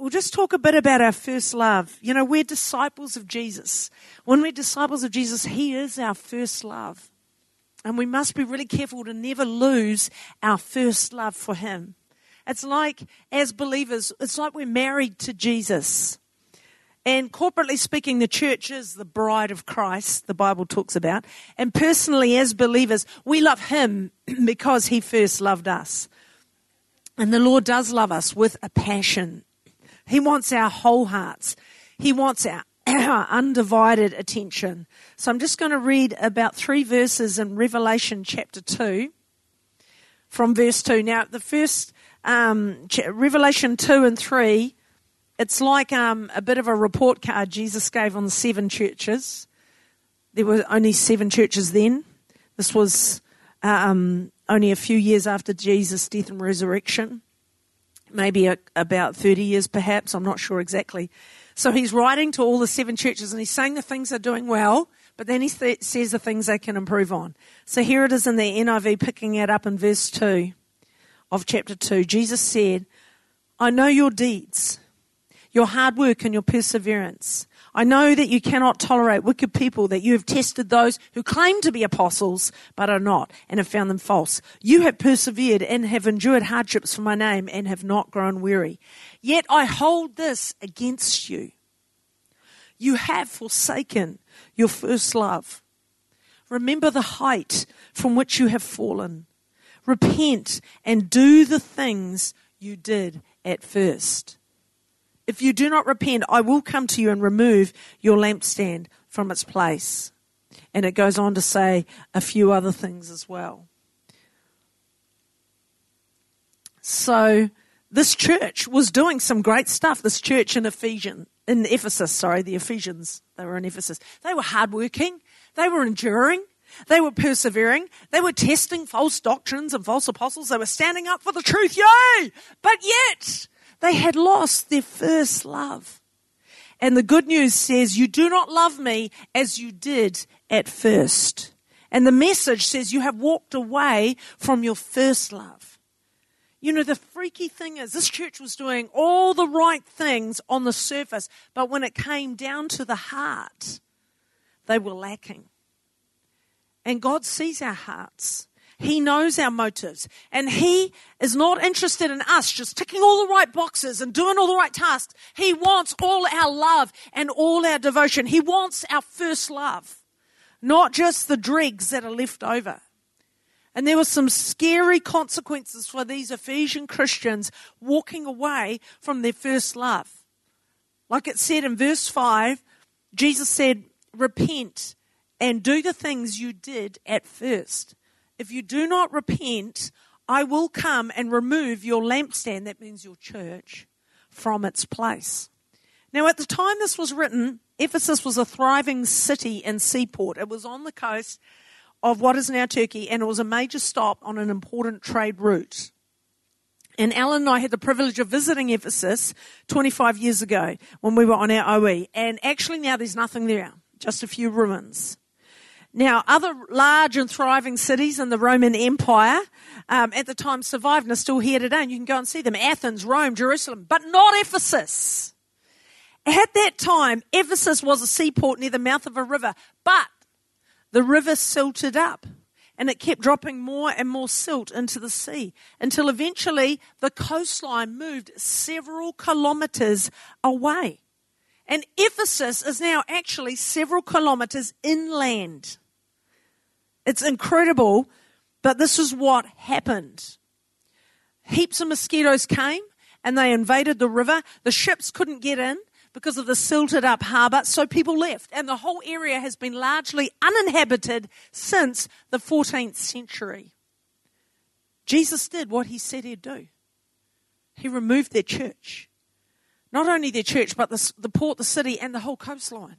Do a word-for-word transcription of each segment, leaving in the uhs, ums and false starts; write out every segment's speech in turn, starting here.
we'll just talk a bit about our first love. You know, we're disciples of Jesus. When we're disciples of Jesus, he is our first love. And we must be really careful to never lose our first love for him. It's like, as believers, it's like we're married to Jesus. And corporately speaking, the church is the bride of Christ, the Bible talks about. And personally, as believers, we love him because he first loved us. And the Lord does love us with a passion. He wants our whole hearts. He wants our, our undivided attention. So I'm just going to read about three verses in Revelation chapter two, from verse two. Now, the first, um, Revelation two and three, it's like um, a bit of a report card Jesus gave on the seven churches. There were only seven churches then. This was um, only a few years after Jesus' death and resurrection. Maybe a, about thirty years perhaps, I'm not sure exactly. So he's writing to all the seven churches and he's saying the things they're doing well, but then he th- says the things they can improve on. So here it is in the N I V, picking it up in verse two of chapter two. Jesus said, I know your deeds, your hard work and your perseverance. I know that you cannot tolerate wicked people, that you have tested those who claim to be apostles but are not and have found them false. You have persevered and have endured hardships for my name and have not grown weary. Yet I hold this against you. You have forsaken your first love. Remember the height from which you have fallen. Repent and do the things you did at first. If you do not repent, I will come to you and remove your lampstand from its place. And it goes on to say a few other things as well. So this church was doing some great stuff. This church in Ephesians, in Ephesus, sorry, the Ephesians, they were in Ephesus. They were hardworking. They were enduring. They were persevering. They were testing false doctrines and false apostles. They were standing up for the truth. Yay! But yet they had lost their first love. And the good news says, you do not love me as you did at first. And the message says you have walked away from your first love. You know, the freaky thing is this church was doing all the right things on the surface, but when it came down to the heart, they were lacking. And God sees our hearts. He knows our motives, and he is not interested in us just ticking all the right boxes and doing all the right tasks. He wants all our love and all our devotion. He wants our first love, not just the dregs that are left over. And there were some scary consequences for these Ephesian Christians walking away from their first love. Like it said in verse five, Jesus said, repent and do the things you did at first. If you do not repent, I will come and remove your lampstand, that means your church, from its place. Now, at the time this was written, Ephesus was a thriving city and seaport. It was on the coast of what is now Turkey, and it was a major stop on an important trade route. And Alan and I had the privilege of visiting Ephesus twenty-five years ago when we were on our O E. And actually now there's nothing there, just a few ruins. Now, other large and thriving cities in the Roman Empire um, at the time survived and are still here today, and you can go and see them. Athens, Rome, Jerusalem, but not Ephesus. At that time, Ephesus was a seaport near the mouth of a river, but the river silted up, and it kept dropping more and more silt into the sea until eventually the coastline moved several kilometres away. And Ephesus is now actually several kilometres inland. It's incredible, but this is what happened. Heaps of mosquitoes came and they invaded the river. The ships couldn't get in because of the silted up harbour, so people left. And the whole area has been largely uninhabited since the fourteenth century. Jesus did what he said he'd do. He removed their church. Not only their church, but the, the port, the city, and the whole coastline.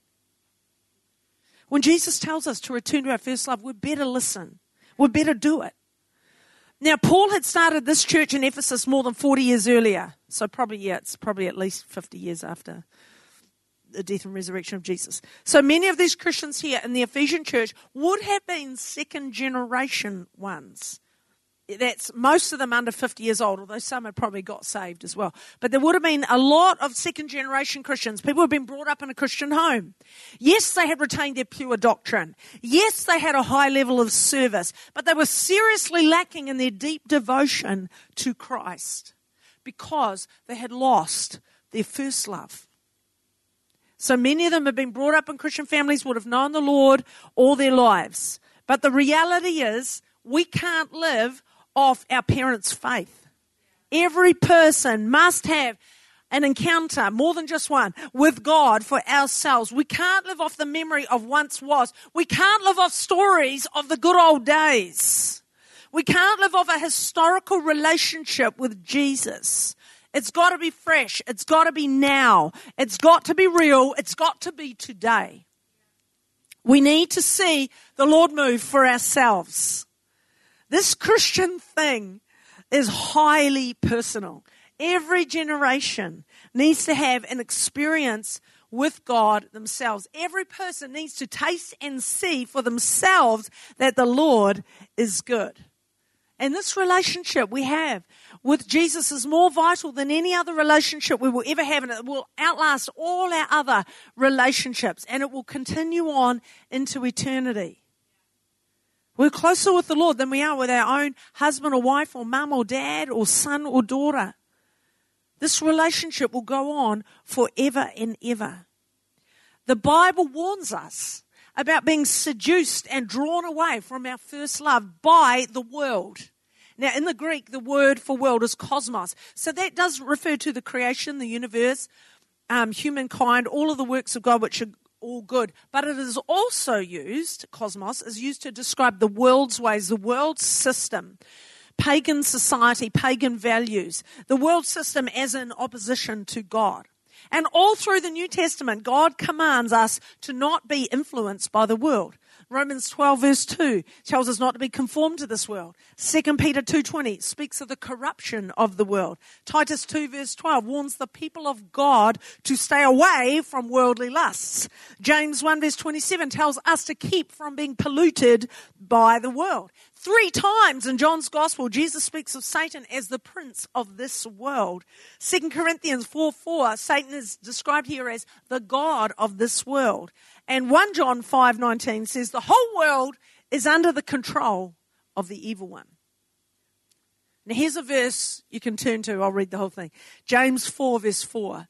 When Jesus tells us to return to our first love, we better listen. We better do it. Now, Paul had started this church in Ephesus more than forty years earlier. So probably, yeah, it's probably at least fifty years after the death and resurrection of Jesus. So many of these Christians here in the Ephesian church would have been second generation ones. That's most of them under fifty years old, although some had probably got saved as well. But there would have been a lot of second generation Christians, people who had been brought up in a Christian home. Yes, they had retained their pure doctrine. Yes, they had a high level of service, but they were seriously lacking in their deep devotion to Christ because they had lost their first love. So many of them have been brought up in Christian families, would have known the Lord all their lives. But the reality is, we can't live off our parents' faith. Every person must have an encounter, more than just one, with God for ourselves. We can't live off the memory of once was. We can't live off stories of the good old days. We can't live off a historical relationship with Jesus. It's got to be fresh. It's got to be now. It's got to be real. It's got to be today. We need to see the Lord move for ourselves. This Christian thing is highly personal. Every generation needs to have an experience with God themselves. Every person needs to taste and see for themselves that the Lord is good. And this relationship we have with Jesus is more vital than any other relationship we will ever have, and it will outlast all our other relationships, and it will continue on into eternity. We're closer with the Lord than we are with our own husband or wife or mum or dad or son or daughter. This relationship will go on forever and ever. The Bible warns us about being seduced and drawn away from our first love by the world. Now, in the Greek, the word for world is cosmos. So that does refer to the creation, the universe, um, humankind, all of the works of God which are all good. But it is also used, cosmos, is used to describe the world's ways, the world system, pagan society, pagan values, the world system as in opposition to God. And all through the New Testament, God commands us to not be influenced by the world. Romans twelve verse two tells us not to be conformed to this world. Second Peter two twenty speaks of the corruption of the world. Titus two verse twelve warns the people of God to stay away from worldly lusts. James one verse twenty-seven tells us to keep from being polluted by the world. Three times in John's Gospel, Jesus speaks of Satan as the prince of this world. Second Corinthians four four, Satan is described here as the god of this world. And First John five nineteen says the whole world is under the control of the evil one. Now here's a verse you can turn to. I'll read the whole thing. James four verse four.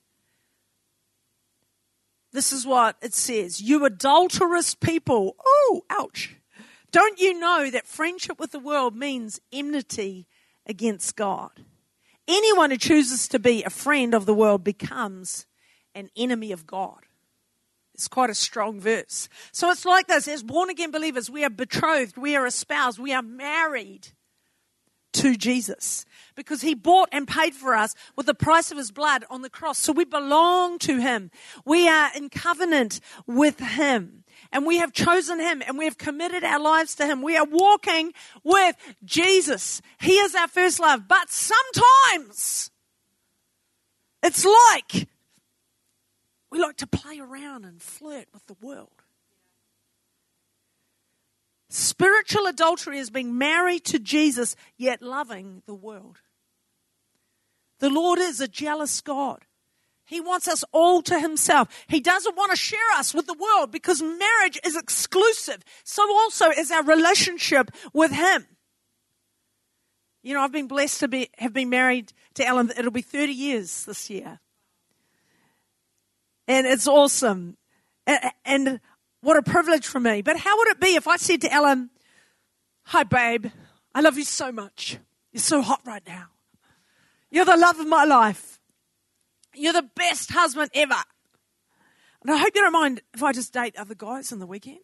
This is what it says. You adulterous people. Oh, ouch. Don't you know that friendship with the world means enmity against God? Anyone who chooses to be a friend of the world becomes an enemy of God. It's quite a strong verse. So it's like this. As born-again believers, we are betrothed, we are espoused, we are married to Jesus because he bought and paid for us with the price of his blood on the cross. So we belong to him. We are in covenant with him. And we have chosen him and we have committed our lives to him. We are walking with Jesus. He is our first love. But sometimes it's like we like to play around and flirt with the world. Spiritual adultery is being married to Jesus, yet loving the world. The Lord is a jealous God. He wants us all to himself. He doesn't want to share us with the world because marriage is exclusive. So also is our relationship with him. You know, I've been blessed to be have been married to Ellen. It'll be thirty years this year. And it's awesome. And, and what a privilege for me. But how would it be if I said to Ellen, hi, babe, I love you so much. You're so hot right now. You're the love of my life. You're the best husband ever. And I hope you don't mind if I just date other guys on the weekend.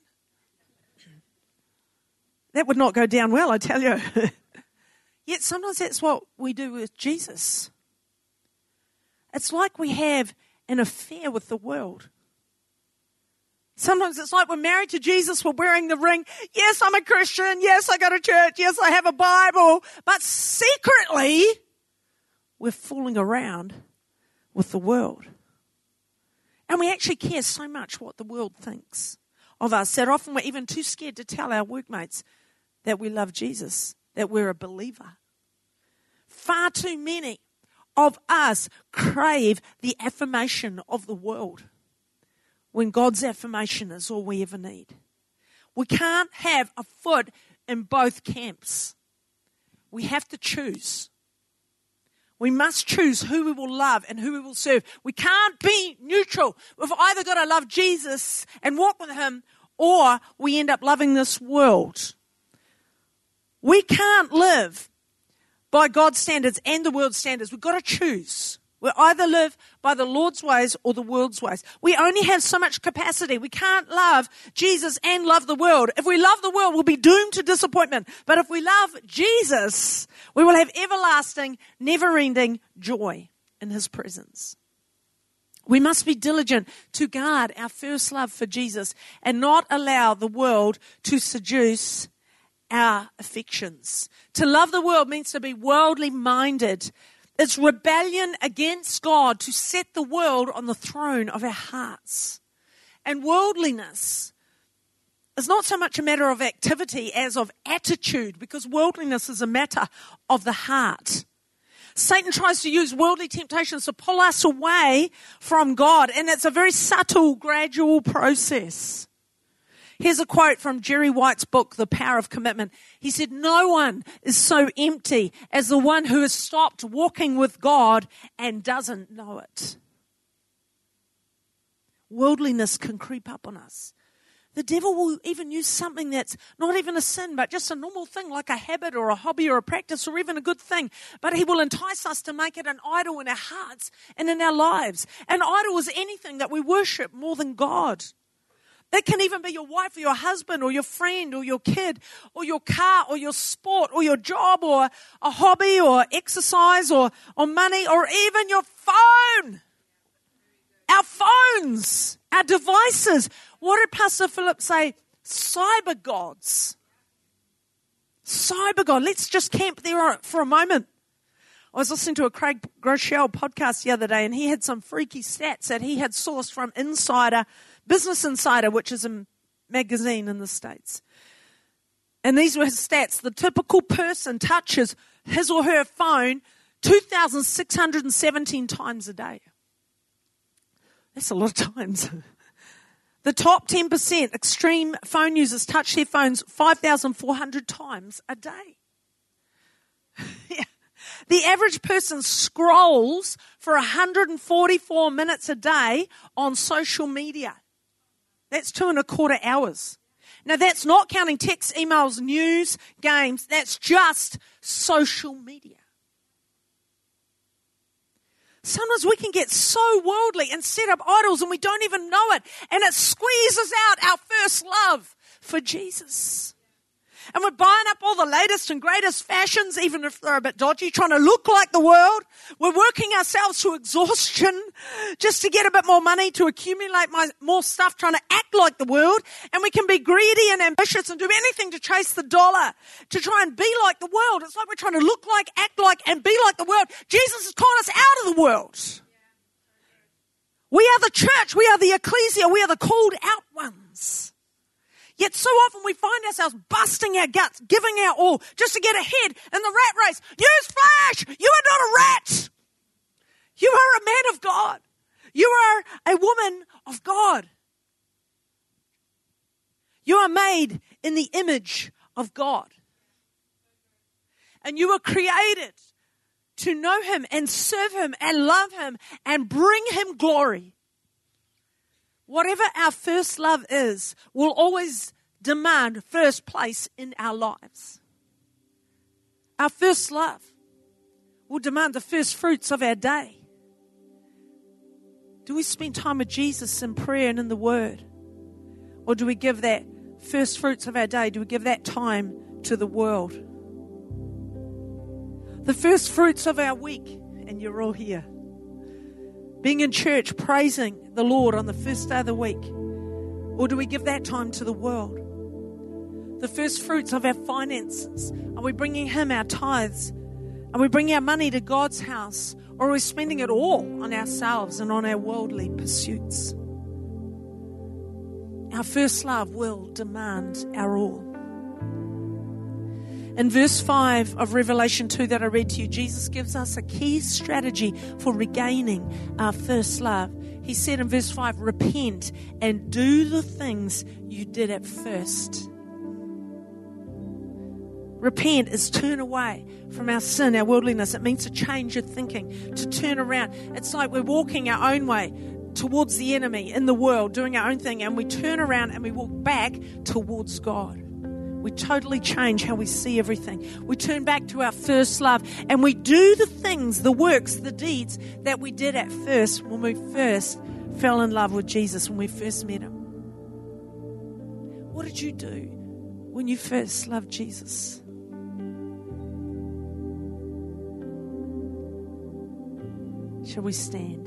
That would not go down well, I tell you. Yet sometimes that's what we do with Jesus. It's like we have an affair with the world. Sometimes it's like we're married to Jesus, we're wearing the ring. Yes, I'm a Christian. Yes, I go to church. Yes, I have a Bible. But secretly, we're fooling around with the world. And we actually care so much what the world thinks of us that often we're even too scared to tell our workmates that we love Jesus that we're a believer. Far too many of us crave the affirmation of the world when God's affirmation is all we ever need. We can't have a foot in both camps. We have to choose. We must choose who we will love and who we will serve. We can't be neutral. We've either got to love Jesus and walk with him, or we end up loving this world. We can't live by God's standards and the world's standards. We've got to choose. We either live by the Lord's ways or the world's ways. We only have so much capacity. We can't love Jesus and love the world. If we love the world, we'll be doomed to disappointment. But if we love Jesus, we will have everlasting, never-ending joy in his presence. We must be diligent to guard our first love for Jesus and not allow the world to seduce our affections. To love the world means to be worldly minded. It's rebellion against God to set the world on the throne of our hearts. And worldliness is not so much a matter of activity as of attitude, because worldliness is a matter of the heart. Satan tries to use worldly temptations to pull us away from God, and it's a very subtle, gradual process. Here's a quote from Jerry White's book, The Power of Commitment. He said, "No one is so empty as the one who has stopped walking with God and doesn't know it." Worldliness can creep up on us. The devil will even use something that's not even a sin, but just a normal thing like a habit or a hobby or a practice or even a good thing. But he will entice us to make it an idol in our hearts and in our lives. An idol is anything that we worship more than God. It can even be your wife or your husband or your friend or your kid or your car or your sport or your job or a hobby or exercise or, or money or even your phone. Our phones, our devices. What did Pastor Philip say? Cyber gods. Cyber God. Let's just camp there for a moment. I was listening to a Craig Groeschel podcast the other day, and he had some freaky stats that he had sourced from Insider, Business Insider, which is a magazine in the States. And these were his stats. The typical person touches his or her phone two thousand six hundred seventeen times a day. That's a lot of times. The top ten percent extreme phone users touch their phones five thousand four hundred times a day. Yeah. The average person scrolls for one hundred forty-four minutes a day on social media. That's two and a quarter hours. Now, that's not counting texts, emails, news, games. That's just social media. Sometimes we can get so worldly and set up idols and we don't even know it. And it squeezes out our first love for Jesus. And we're buying up all the latest and greatest fashions, even if they're a bit dodgy, trying to look like the world. We're working ourselves to exhaustion just to get a bit more money, to accumulate my, more stuff, trying to act like the world. And we can be greedy and ambitious and do anything to chase the dollar, to try and be like the world. It's like we're trying to look like, act like, and be like the world. Jesus has called us out of the world. We are the church. We are the ecclesia. We are the called out ones. Yet so often we find ourselves busting our guts, giving our all, just to get ahead in the rat race. Newsflash! You are not a rat. You are a man of God. You are a woman of God. You are made in the image of God. And you were created to know him and serve him and love him and bring him glory. Whatever our first love is will always demand first place in our lives. Our first love will demand the first fruits of our day. Do we spend time with Jesus in prayer and in the Word? Or do we give that first fruits of our day, do we give that time to the world? The first fruits of our week, and you're all here. Being in church, praising the Lord on the first day of the week. Or do we give that time to the world? The first fruits of our finances. Are we bringing him our tithes? Are we bringing our money to God's house? Or are we spending it all on ourselves and on our worldly pursuits? Our first love will demand our all. In verse five of Revelation two that I read to you, Jesus gives us a key strategy for regaining our first love. He said in verse five, repent and do the things you did at first. Repent is turn away from our sin, our worldliness. It means to change your thinking, to turn around. It's like we're walking our own way towards the enemy in the world, doing our own thing, and we turn around and we walk back towards God. We totally change how we see everything. We turn back to our first love, and we do the things, the works, the deeds that we did at first when we first fell in love with Jesus, when we first met him. What did you do when you first loved Jesus? Shall we stand?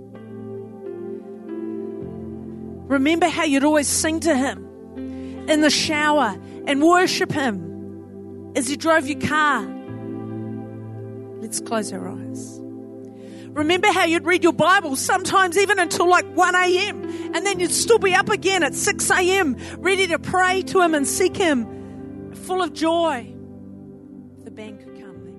Remember how you'd always sing to him in the shower and worship him as you drove your car. Let's close our eyes. Remember how you'd read your Bible sometimes even until like one a.m. and then you'd still be up again at six a.m. ready to pray to him and seek him, full of joy. The band could come there.